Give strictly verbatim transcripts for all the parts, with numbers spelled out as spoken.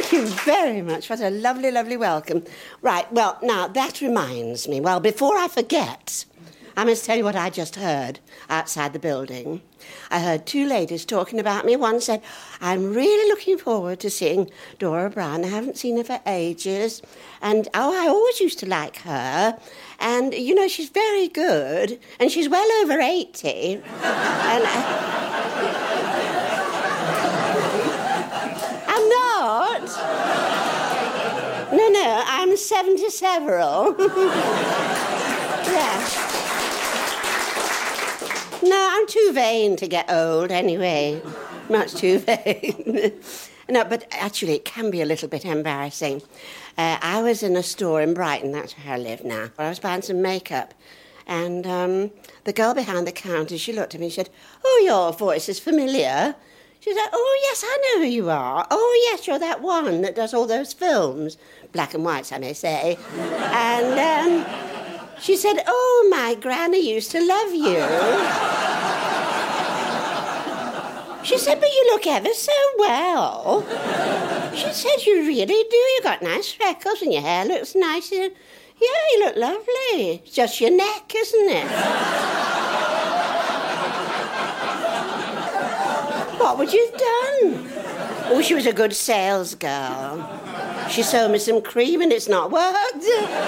Thank you very much. What a lovely, lovely welcome. Right, well, now, that reminds me. Well, before I forget, I must tell you what I just heard outside the building. I heard two ladies talking about me. One said, I'm really looking forward to seeing Dora Brown. I haven't seen her for ages. And, oh, I always used to like her. And, you know, she's very good. And she's well over eighty. and I... I'm not. No, no, I'm seventy-several. Yeah. No, I'm too vain to get old anyway. Much too vain. No, but actually it can be a little bit embarrassing. Uh, I was in a store in Brighton, that's where I live now. I was buying some makeup. And um, the girl behind the counter, she looked at me and said, oh, your voice is familiar. She said, oh, yes, I know who you are. Oh, yes, you're that one that does all those films. Black and whites, I may say. And... Um, She said, oh, my granny used to love you. She said, but you look ever so well. She said, you really do. You got nice freckles and your hair looks nice. She said, yeah, you look lovely. It's just your neck, isn't it? What would you have done? Oh, she was a good sales girl. She sold me some cream and it's not worked.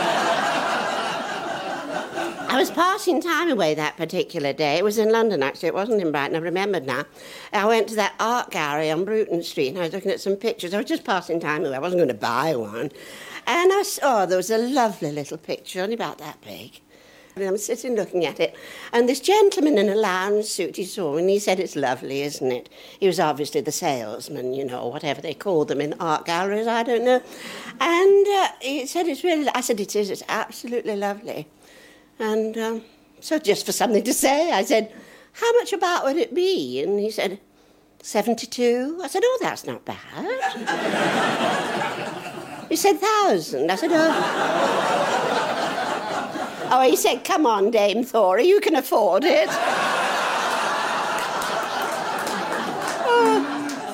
I was passing time away that particular day. It was in London, actually. It wasn't in Brighton. I remembered now. I went to that art gallery on Bruton Street, and I was looking at some pictures. I was just passing time away. I wasn't going to buy one. And I saw, oh, there was a lovely little picture, only about that big. And I'm sitting looking at it, and this gentleman in a lounge suit, he saw me, and he said, it's lovely, isn't it? He was obviously the salesman, you know, whatever they call them in art galleries, I don't know. And uh, he said, it's really... I said, it is. It's absolutely lovely. And um, so just for something to say, I said, how much about would it be? And he said, seventy-two. I said, oh, that's not bad. He said, thousand. I said, oh. Oh, he said, come on, Dame Thora, you can afford it. Oh.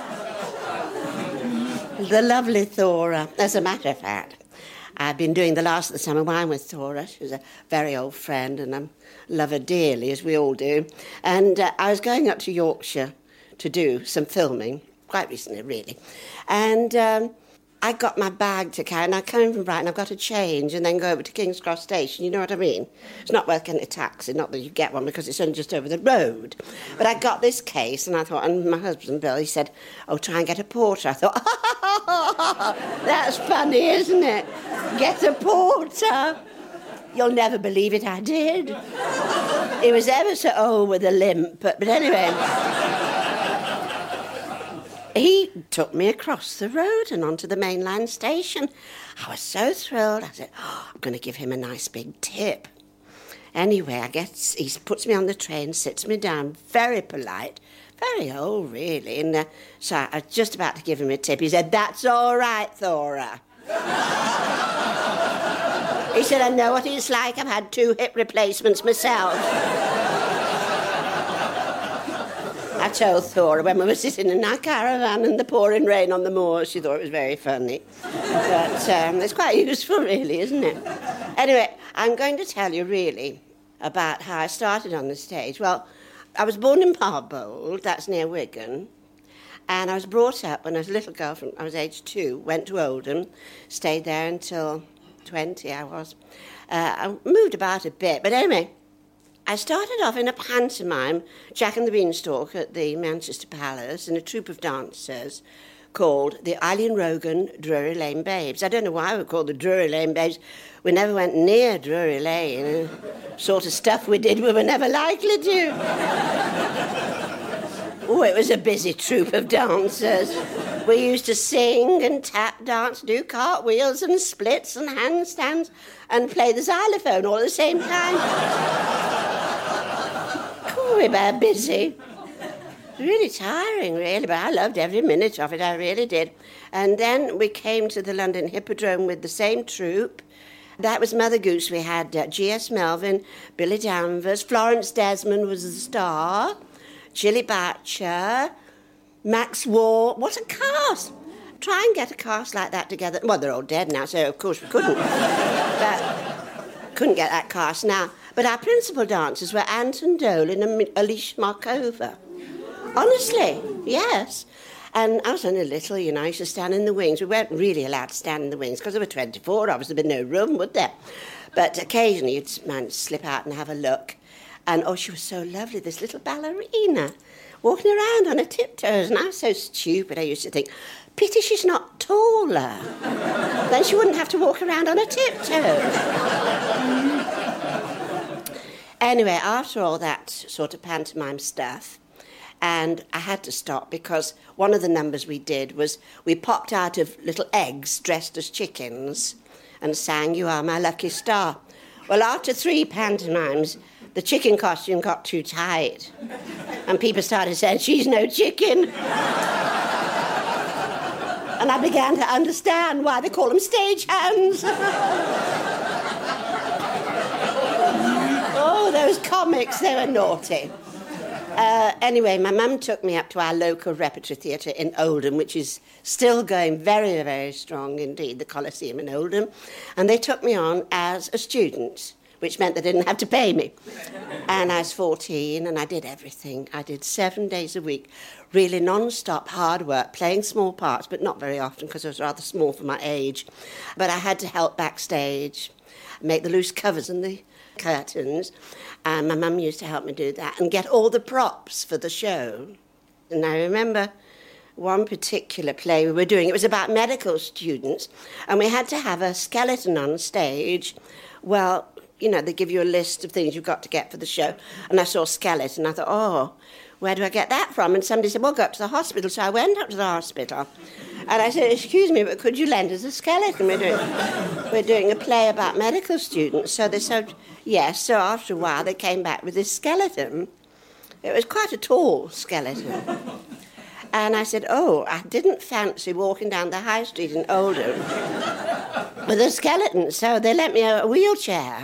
The lovely Thora, as a matter of fact. I've been doing the last of the summer wine with Thora. She was a very old friend, and I love her dearly, as we all do. And uh, I was going up to Yorkshire to do some filming, quite recently, really. And um, I got my bag to carry, and I came from Brighton, I've got to change and then go over to King's Cross Station, you know what I mean? It's not worth getting a taxi, not that you get one, because it's only just over the road. But I got this case, and I thought, and my husband, Bill, he said, oh, try and get a porter. I thought, that's funny, isn't it? Get a porter. You'll never believe it, I did. He was ever so old with a limp, but, but anyway... He took me across the road and onto the mainline station. I was so thrilled. I said, oh, I'm going to give him a nice big tip. Anyway, I guess he puts me on the train, sits me down, very polite, very old, really. And uh, so I was just about to give him a tip. He said, that's all right, Thora. He said, I know what it's like. I've had two hip replacements myself. I told Thora when we were sitting in our caravan in the pouring rain on the moors, she thought it was very funny. But um, it's quite useful, really, isn't it? Anyway, I'm going to tell you, really, about how I started on the stage. Well, I was born in Parbold, that's near Wigan, and I was brought up when I was a little girl, from I was age two, went to Oldham, stayed there until twenty, I was. Uh, I moved about a bit, but anyway... I started off in a pantomime, Jack and the Beanstalk, at the Manchester Palace, in a troupe of dancers called the Eileen Rogan Drury Lane Babes. I don't know why we were called the Drury Lane Babes. We never went near Drury Lane. The sort of stuff we did we were never likely to. Oh, it was a busy troupe of dancers. We used to sing and tap dance, do cartwheels and splits and handstands and play the xylophone all at the same time. We were busy. Really tiring, really, but I loved every minute of it, I really did. And then we came to the London Hippodrome with the same troupe. That was Mother Goose. We had uh, G S Melvin, Billy Danvers, Florence Desmond was the star, Chili Batcher, Max Ward, what a cast! try and get a cast like that together. Well, they're all dead now, so of course we couldn't. But couldn't get that cast now. But our principal dancers were Anton Dolan and Alicia Markova. Honestly, yes. And I was only little, you know, I used to stand in the wings. We weren't really allowed to stand in the wings because there were twenty-four of us. There'd be no room, would there? But occasionally you'd manage to slip out and have a look. And, oh, she was so lovely, this little ballerina, walking around on her tiptoes. And I was so stupid, I used to think, pity she's not taller. Then she wouldn't have to walk around on her tiptoes. Anyway, after all that sort of pantomime stuff, and I had to stop because one of the numbers we did was we popped out of little eggs dressed as chickens and sang You Are My Lucky Star. Well, after three pantomimes, the chicken costume got too tight and people started saying, she's no chicken. And I began to understand why they call them stagehands. Oh, those comics, they were naughty. Uh, anyway, my mum took me up to our local repertory theatre in Oldham, which is still going very, very strong indeed, the Coliseum in Oldham. And they took me on as a student, which meant they didn't have to pay me. And I was fourteen, and I did everything. I did seven days a week, really non-stop hard work, playing small parts, but not very often because I was rather small for my age. But I had to help backstage, make the loose covers and the curtains, and my mum used to help me do that and get all the props for the show. And I remember one particular play we were doing, it was about medical students, and we had to have a skeleton on stage. Well, you know, they give you a list of things you've got to get for the show, and I saw skeleton, and I thought, oh, where do I get that from? And somebody said, well, go up to the hospital. So I went up to the hospital, and I said, excuse me, but could you lend us a skeleton? We're doing, we're doing a play about medical students. So they said, yes. So after a while, they came back with this skeleton. It was quite a tall skeleton. And I said, oh, I didn't fancy walking down the high street in Oldham with a skeleton, so they lent me a wheelchair.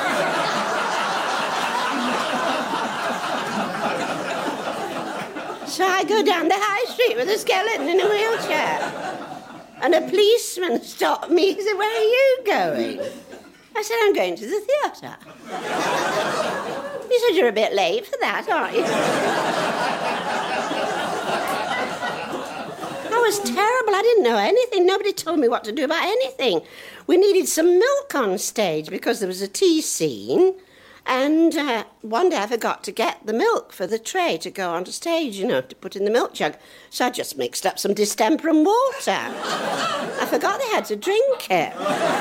So I go down the high street with a skeleton in a wheelchair. And a policeman stopped me. He said, where are you going? I said, I'm going to the theatre. He said, you're a bit late for that, aren't you? I was terrible. I didn't know anything. Nobody told me what to do about anything. We needed some milk on stage because there was a tea scene. And uh, one day I forgot to get the milk for the tray to go onto stage, you know, to put in the milk jug. So I just mixed up some distemper and water. I forgot they had to drink it.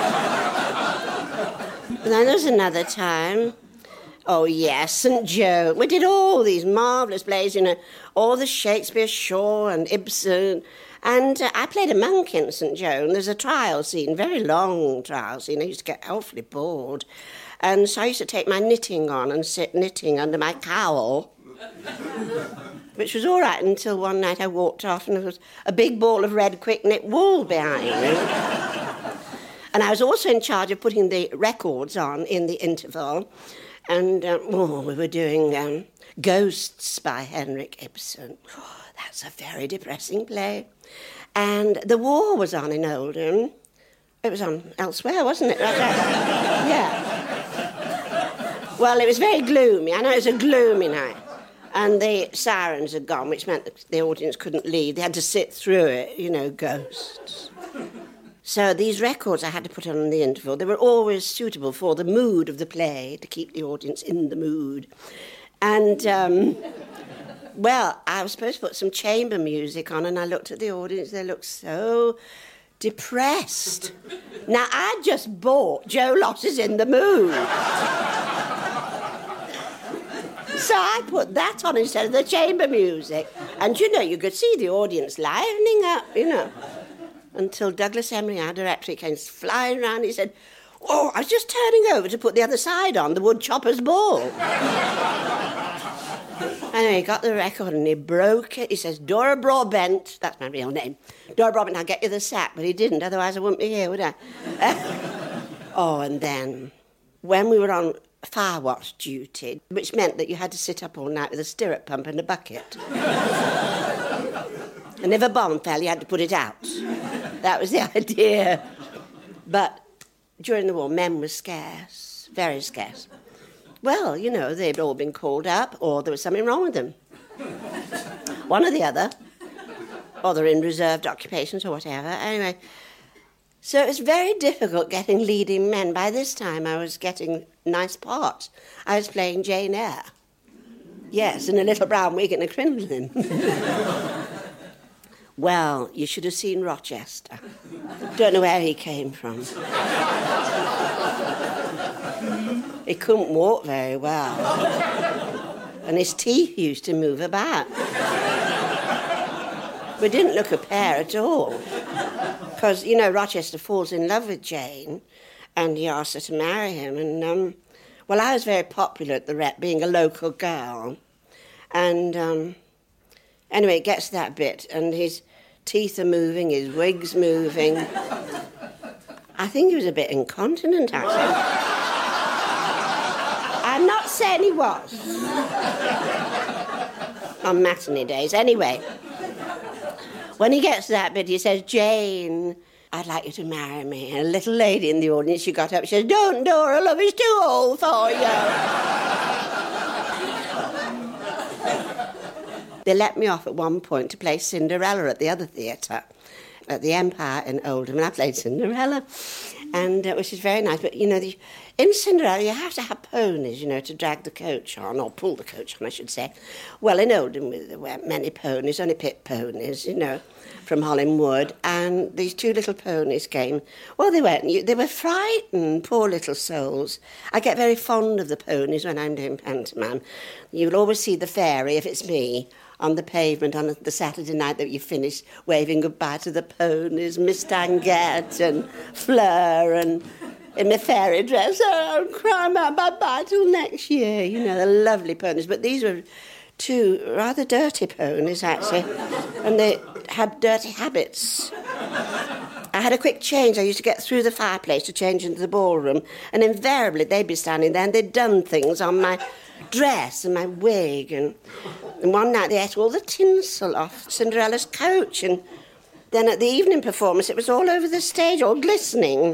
And then there was another time. Oh, yes, Saint Joan. We did all these marvellous plays, you know, all the Shakespeare, Shaw and Ibsen. And uh, I played a monk in Saint Joan. There's a trial scene, very long trial scene. I used to get awfully bored. And so I used to take my knitting on and sit knitting under my cowl, which was all right until one night I walked off and there was a big ball of red quick-knit wool behind me. And I was also in charge of putting the records on in the interval. And um, oh, we were doing um, Ghosts by Henrik Ibsen. Oh, that's a very depressing play. And the war was on in Oldham. It was on elsewhere, wasn't it? Yeah. Well, it was very gloomy. I know it was a gloomy night. And the sirens had gone, which meant that the audience couldn't leave. They had to sit through it, you know, ghosts. So these records I had to put on in the interval, they were always suitable for the mood of the play, to keep the audience in the mood. And, um, well, I was supposed to put some chamber music on, and I looked at the audience, they looked so depressed. Now, I just bought Joe Loss is in the Mood. So I put that on instead of the chamber music. And, you know, you could see the audience livening up, you know. Until Douglas Emery, our director, came flying round. He said, oh, I was just turning over to put the other side on, the woodchopper's ball. Anyway, he got the record and he broke it. He says, Dora Broadbent, that's my real name. Dora Broadbent, I'll get you the sack. But he didn't, otherwise I wouldn't be here, would I? Uh, oh, and then when we were on fire watch duty, which meant that you had to sit up all night with a stirrup pump and a bucket. And if a bomb fell, you had to put it out. That was the idea. But during the war, men were scarce, very scarce. Well, you know, they'd all been called up, or there was something wrong with them. One or the other. Or they're in reserved occupations or whatever. Anyway, so it was very difficult getting leading men. By this time, I was getting nice parts. I was playing Jane Eyre. Yes, in a little brown wig and a crinoline. Well, you should have seen Rochester. Don't know where he came from. He couldn't walk very well. And his teeth used to move about. We didn't look a pair at all. Because, you know, Rochester falls in love with Jane, and he asks her to marry him. And, um, well, I was very popular at the Rep, being a local girl. And, um, anyway, it gets to that bit, and his teeth are moving, his wig's moving. I think he was a bit incontinent, actually. I'm not saying he was. On matinee days, anyway. When he gets to that bit, he says, Jane, I'd like you to marry me. And a little lady in the audience, she got up, she says, don't, Dora, love, he's too old for you. They let me off at one point to play Cinderella at the other theatre, at the Empire in Oldham, and I played Cinderella, and uh, which is very nice. But, you know, the, in Cinderella, you have to have ponies, you know, to drag the coach on, or pull the coach on, I should say. Well, in Oldham, there weren't many ponies, only pit ponies, you know, from Hollingwood, and these two little ponies came. Well, they weren't, they were frightened, poor little souls. I get very fond of the ponies when I'm doing pantomime. You'll always see the fairy, if it's me, on the pavement on the Saturday night that you finish, waving goodbye to the ponies, Miss Tanguette and Fleur, and in my fairy dress, oh, I'm crying out bye-bye till next year. You know, they're lovely ponies. But these were two rather dirty ponies, actually, and they had dirty habits. I had a quick change. I used to get through the fireplace to change into the ballroom, and invariably they'd be standing there and they'd done things on my dress and my wig, and, and one night they ate all the tinsel off Cinderella's coach, and then at the evening performance it was all over the stage, all glistening.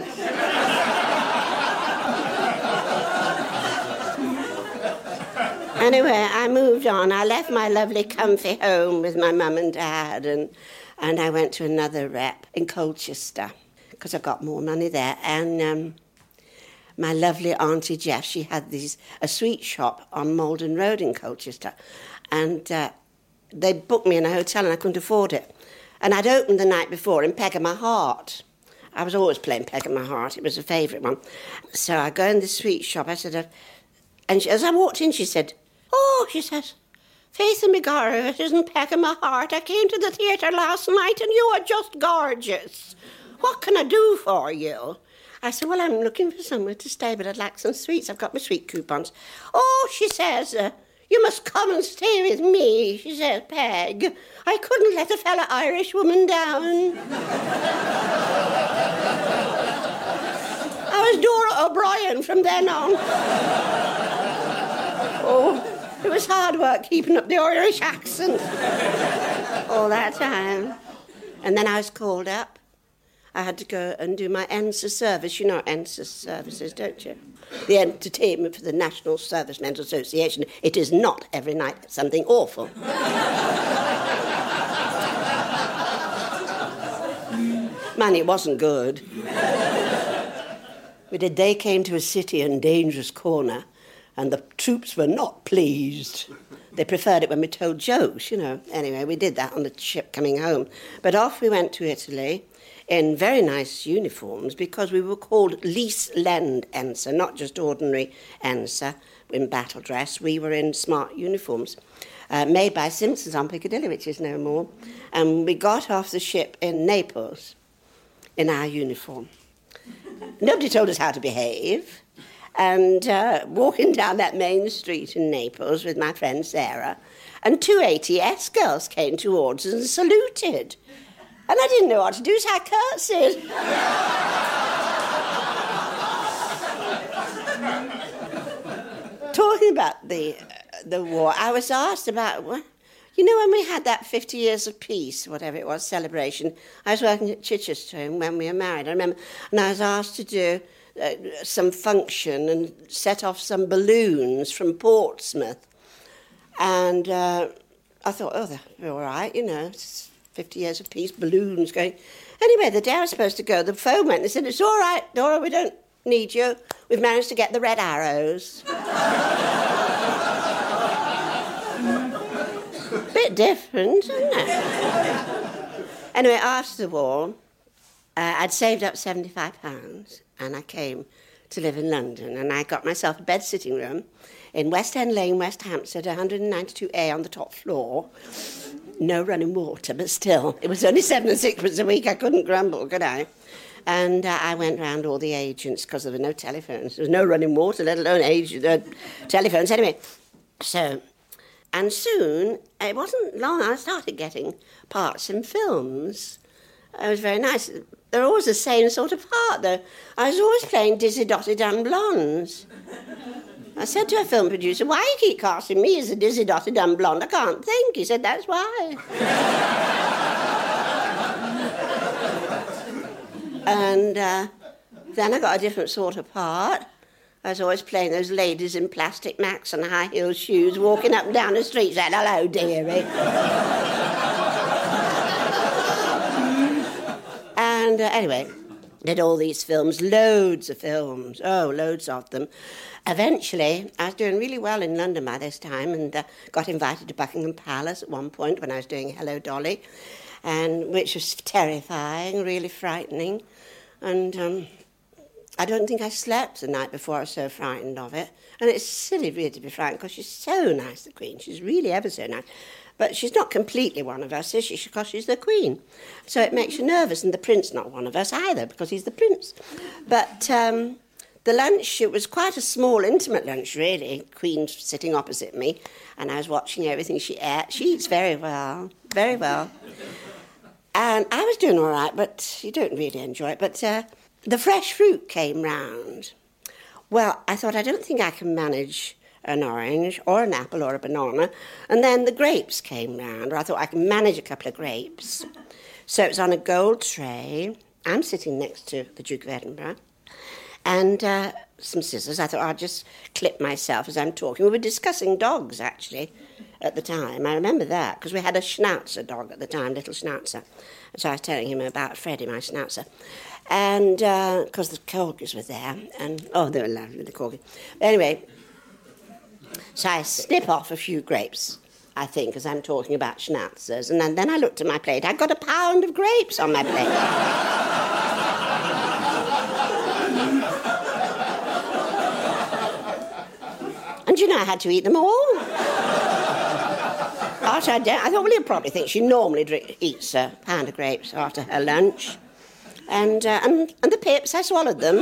Anyway, I moved on. I left my lovely comfy home with my mum and dad, and and I went to another rep in Colchester because I got more money there, and um, my lovely Auntie Jeff, she had these a sweet shop on Malden Road in Colchester, and uh, they booked me in a hotel and I couldn't afford it. And I'd opened the night before in Peg of My Heart. I was always playing Peg of My Heart. It was a favourite one. So I go in the sweet shop. I said, uh, and she, as I walked in, she said, oh, she says, Faith and me Garra, it isn't Peg of My Heart. I came to the theatre last night and you are just gorgeous. What can I do for you? I said, well, I'm looking for somewhere to stay, but I'd like some sweets. I've got my sweet coupons. Oh, she says, uh, you must come and stay with me, she says, Peg. I couldn't let a fellow Irish woman down. I was Dora O'Brien from then on. Oh, it was hard work keeping up the Irish accent all that time. And then I was called up. I had to go and do my E N S A service. You know what E N S A service is, don't you? The entertainment for the National Servicemen's Association. It is not every night something awful. Man, it wasn't good. We did They Came to a City in Dangerous Corner, and the troops were not pleased. They preferred it when we told jokes, you know. Anyway, we did that on the ship coming home. But off we went to Italy in very nice uniforms because we were called Lease Lend E N S A, not just ordinary E N S A in battle dress. We were in smart uniforms uh, made by Simpsons on Piccadilly, which is no more. And we got off the ship in Naples in our uniform. Nobody told us how to behave. And uh, walking down that main street in Naples with my friend Sarah, and two A T S girls came towards us and saluted. And I didn't know what to do, so I curtsied. Talking about the uh, the war, I was asked about, well, You know, when we had that fifty years of peace, whatever it was, celebration, I was working at Chichester when we were married, I remember, and I was asked to do uh, some function and set off some balloons from Portsmouth. And uh, I thought, oh, they're all right, you know, it's fifty years of peace, balloons going. Anyway, the day I was supposed to go, the phone went and they said, it's all right, Dora, we don't need you. We've managed to get the red arrows. Bit different, isn't it? Anyway, after the war, uh, I'd saved up seventy-five pounds and I came to live in London, and I got myself a bed-sitting room in West End Lane, West Hampstead, one ninety-two A on the top floor. No running water, but still, it was only seven and sixpence a week. I couldn't grumble, could I? And uh, I went round all the agents because there were no telephones. There was no running water, let alone agent, uh, telephones. Anyway, so... And soon, it wasn't long, I started getting parts in films. It was very nice. They're always the same sort of part, though. I was always playing Dizzy Dotty Dum Blondes. I said to a film producer, why you keep casting me as a Dizzy Dotty Dum Blonde? I can't think. He said, that's why. And uh, then I got a different sort of part. I was always playing those ladies in plastic macks and high-heel shoes, walking up and down the street saying, hello, dearie. And uh, anyway, did all these films, loads of films, oh, loads of them. Eventually, I was doing really well in London by this time and uh, got invited to Buckingham Palace at one point when I was doing Hello, Dolly, and which was terrifying, really frightening. And... Um, I don't think I slept the night before. I was so frightened of it. And it's silly, really, to be frightened, because she's so nice, the Queen. She's really ever so nice. But she's not completely one of us, is she? Because she's the Queen. So it makes you nervous. And the Prince not one of us either, because he's the Prince. But um, the lunch, it was quite a small, intimate lunch, really. Queen sitting opposite me, and I was watching everything she ate. She eats very well, very well. And I was doing all right, but you don't really enjoy it. But... Uh, The fresh fruit came round. Well, I thought, I don't think I can manage an orange or an apple or a banana. And then the grapes came round, or I thought I can manage a couple of grapes. So it was on a gold tray. I'm sitting next to the Duke of Edinburgh. And uh, some scissors. I thought I'd just clip myself as I'm talking. We were discussing dogs, actually, at the time. I remember that, because we had a Schnauzer dog at the time, little Schnauzer. So I was telling him about Freddie, my Schnauzer. And, because uh, the corgis were there, and, oh, they were lovely, the corgis. Anyway, so I snip off a few grapes, I think, as I'm talking about schnauzers, and then, then I looked at my plate. I'd got a pound of grapes on my plate. And, you know, I had to eat them all. After I, I thought, well, you'll probably think she normally drink, eats a pound of grapes after her lunch. And, uh, and and the pips, I swallowed them.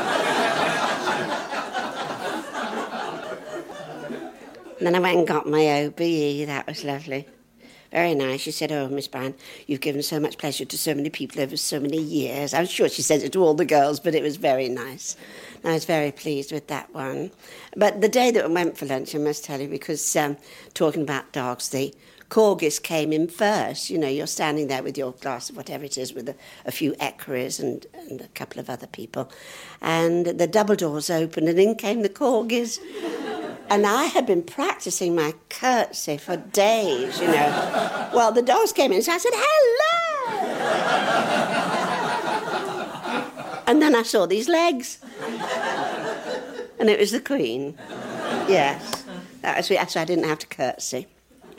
And then I went and got my O B E. That was lovely. Very nice. She said, oh, Miss Bryan, you've given so much pleasure to so many people over so many years. I'm sure she said it to all the girls, but it was very nice. And I was very pleased with that one. But the day that we went for lunch, I must tell you, because um, talking about dogs, the corgis came in first. You know, you're standing there with your glass of whatever it is with a, a few equerries and, and a couple of other people. And the double doors opened and in came the corgis. And I had been practicing my curtsy for days, you know. Well, the dogs came in, so I said, hello! And then I saw these legs. And it was the Queen. Yes. That was, so I didn't have to curtsy.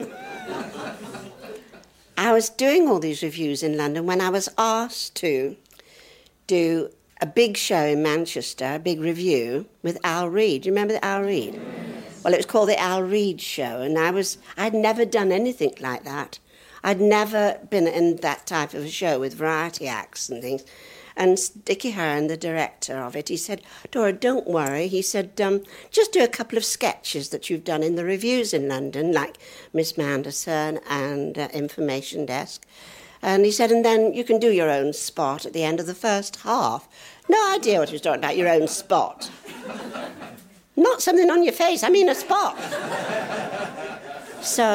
I was doing all these reviews in London when I was asked to do a big show in Manchester, a big review with Al Reid. Do you remember Al Reid? Well, it was called the Al Reid Show, and I was, I'd never done anything like that. I'd never been in that type of a show with variety acts and things. And Dickie Hearn, the director of it, he said, Dora, don't worry. He said, um, just do a couple of sketches that you've done in the reviews in London, like Miss Manderson and uh, Information Desk. And he said, and then you can do your own spot at the end of the first half. No idea what he was talking about, your own spot. Not something on your face, I mean a spot. So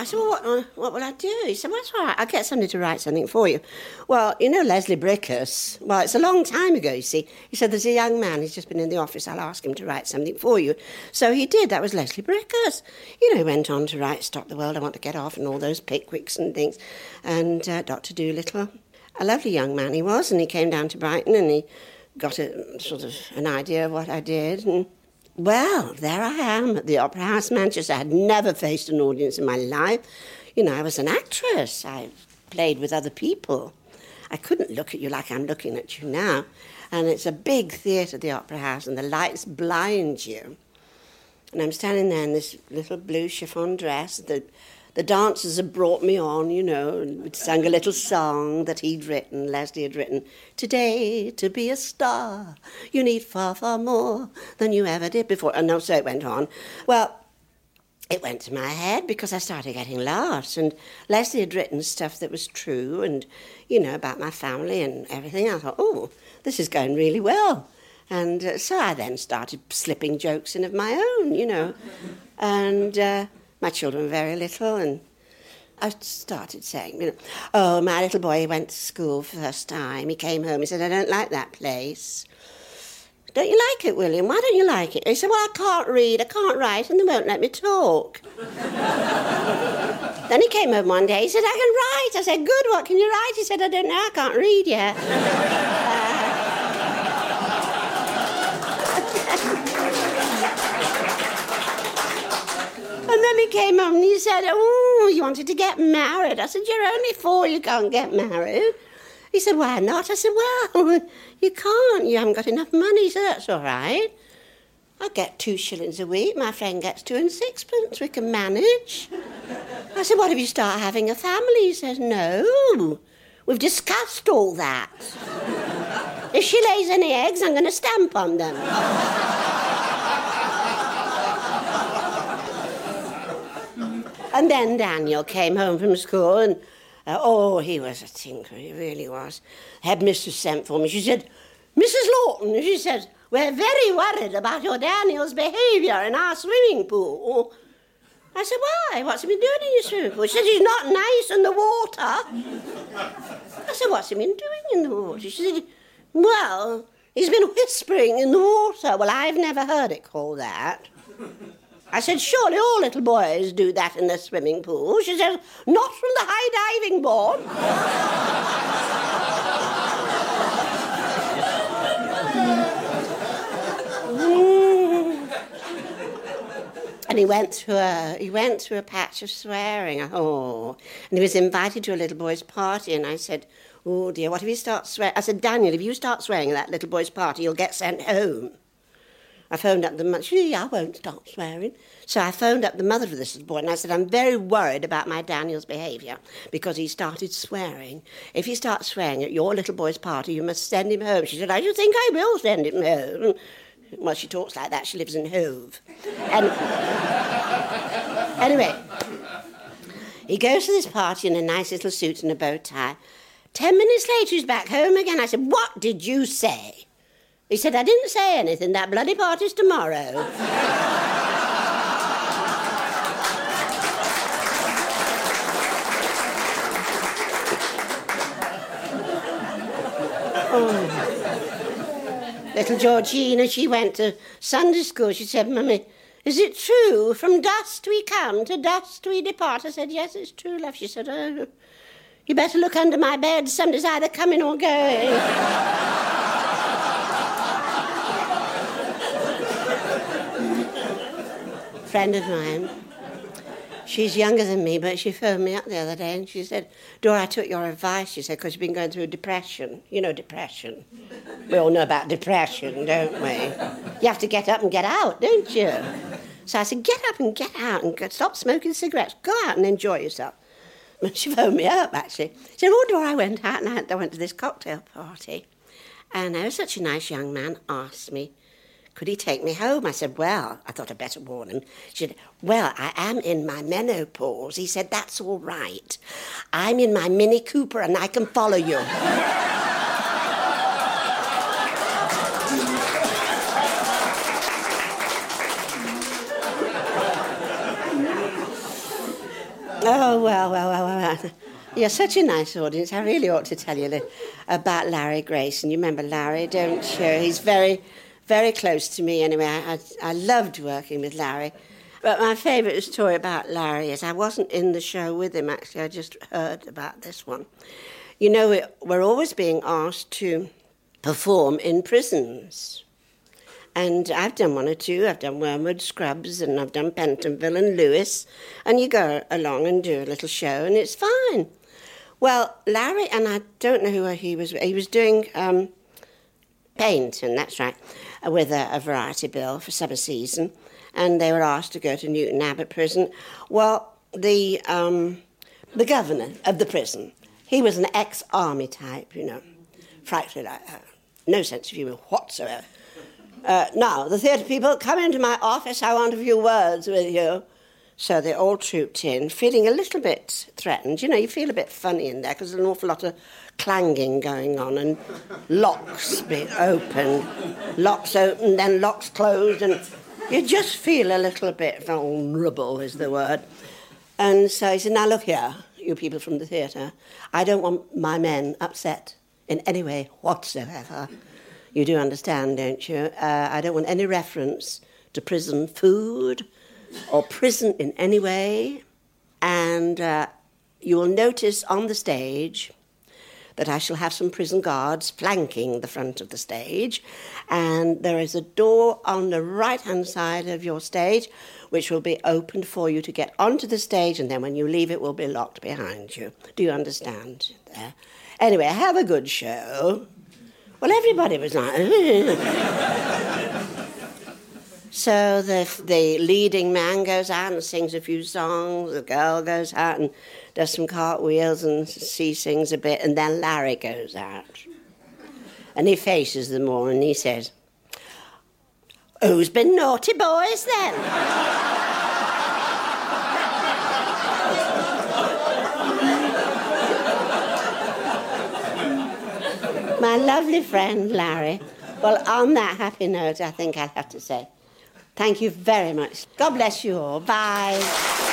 I said, well, what, uh, what will I do? He said, well, it's all right, I'll get somebody to write something for you. Well, you know Leslie Brickus? Well, it's a long time ago, you see. He said, there's a young man, he's just been in the office, I'll ask him to write something for you. So he did, that was Leslie Brickus. You know, he went on to write Stop the World, I Want to Get Off, and all those Pickwicks and things, and uh, Doctor Dolittle. A lovely young man he was, and he came down to Brighton, and he got a sort of an idea of what I did, and well, there I am at the Opera House, Manchester. I had never faced an audience in my life. You know, I was an actress. I played with other people. I couldn't look at you like I'm looking at you now. And it's a big theatre, the Opera House, and the lights blind you. And I'm standing there in this little blue chiffon dress. The, the dancers had brought me on, you know, and we'd sang a little song that he'd written, Leslie had written. Today, to be a star, you need far, far more than you ever did before. And so it went on. Well, it went to my head because I started getting laughs. And Leslie had written stuff that was true and, you know, about my family and everything. I thought, oh, this is going really well. And uh, so I then started slipping jokes in of my own, you know. And uh, my children were very little, and I started saying, you know, oh, my little boy, he went to school first time. He came home, he said, I don't like that place. Don't you like it, William? Why don't you like it? He said, well, I can't read, I can't write, and they won't let me talk. Then he came home one day, he said, I can write. I said, good, what can you write? He said, I don't know, I can't read yet. uh, And then he came home and he said, oh, you wanted to get married. I said, you're only four, you can't get married. He said, why not? I said, well, you can't, you haven't got enough money. He said, that's all right. I get two shillings a week, my friend gets two and sixpence, we can manage. I said, what if you start having a family? He says, no, we've discussed all that. If she lays any eggs, I'm going to stamp on them. And then Daniel came home from school and, uh, oh, he was a tinker, he really was. Headmistress sent for me. She said, Missus Lawton, she said, we're very worried about your Daniel's behaviour in our swimming pool. I said, why? What's he been doing in your swimming pool? She said, he's not nice in the water. I said, what's he been doing in the water? She said, well, he's been whispering in the water. Well, I've never heard it called that. I said, surely all little boys do that in the swimming pool. She says, not from the high diving board. mm. And he went through a he went through a patch of swearing. Oh, and he was invited to a little boy's party, and I said, oh dear, what if he starts swearing? I said, Daniel, if you start swearing at that little boy's party, you'll get sent home. I phoned up the mother. She said, I won't start swearing. So I phoned up the mother of this boy and I said, I'm very worried about my Daniel's behaviour because he started swearing. If he starts swearing at your little boy's party, you must send him home. She said, I do think I will send him home. Well, she talks like that. She lives in Hove. And anyway, he goes to this party in a nice little suit and a bow tie. Ten minutes later, he's back home again. I said, what did you say? He said, I didn't say anything. That bloody party's tomorrow. oh. Little Georgina, she went to Sunday school. She said, Mummy, is it true? From dust we come, to dust we depart. I said, yes, it's true, love. She said, oh, you better look under my bed. Somebody's either coming or going. Friend of mine, she's younger than me, but she phoned me up the other day and she said, Dora, I took your advice, she said, because you've been going through depression. You know, depression. We all know about depression, don't we? You have to get up and get out, don't you? So I said, get up and get out and stop smoking cigarettes. Go out and enjoy yourself. And she phoned me up, actually. She said, oh, Dora, I went out and I went to this cocktail party. And there was such a nice young man asked me, could he take me home? I said, well, I thought I'd better warn him. She said, well, I am in my menopause. He said, that's all right. I'm in my Mini Cooper and I can follow you. Oh, well, well, well, well. well. You're such a nice audience. I really ought to tell you li- about Larry Grayson. You remember Larry, don't you? He's very, very close to me anyway. I, I, I loved working with Larry. But my favourite story about Larry is I wasn't in the show with him, actually. I just heard about this one. You know, we- we're always being asked to perform in prisons. And I've done one or two. I've done Wormwood Scrubs and I've done Pentonville and Lewis. And you go along and do a little show and it's fine. Well, Larry, and I don't know who he was, he was doing um, Paynton, that's right, with a, a variety bill for summer season. And they were asked to go to Newton Abbot Prison. Well, the, um, the governor of the prison, he was an ex-army type, you know, frankly like that. No sense of humour whatsoever. Uh, now, the theatre people, come into my office, I want a few words with you. So they all trooped in, feeling a little bit threatened. You know, you feel a bit funny in there because there's an awful lot of clanging going on and locks being open, locks open, then locks closed, and you just feel a little bit vulnerable is the word. And so he said, now look here, you people from the theatre, I don't want my men upset in any way whatsoever. You do understand, don't you? Uh, I don't want any reference to prison food or prison in any way. And uh, you will notice on the stage that I shall have some prison guards flanking the front of the stage. And there is a door on the right-hand side of your stage which will be opened for you to get onto the stage, and then when you leave it will be locked behind you. Do you understand? There. Anyway, have a good show. Well, everybody was like... So the, the leading man goes out and sings a few songs, the girl goes out and does some cartwheels and she sings a bit, and then Larry goes out. And he faces them all and he says, who's been naughty boys then? My lovely friend, Larry. Well, on that happy note, I think I'll have to say thank you very much. God bless you all. Bye.